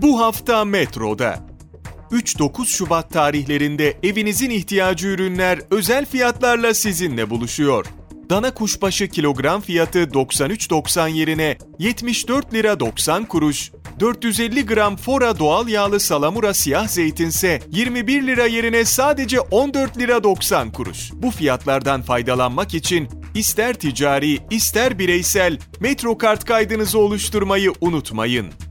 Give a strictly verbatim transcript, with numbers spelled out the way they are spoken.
Bu hafta Metro'da. üç dokuz Şubat tarihlerinde evinizin ihtiyacı ürünler özel fiyatlarla sizinle buluşuyor. Dana kuşbaşı kilogram fiyatı doksan üç doksan yerine yetmiş dört lira doksan kuruş, dört yüz elli gram Fora doğal yağlı salamura siyah zeytinse yirmi bir lira yerine sadece on dört lira doksan kuruş. Bu fiyatlardan faydalanmak için ister ticari, ister bireysel Metro kart kaydınızı oluşturmayı unutmayın.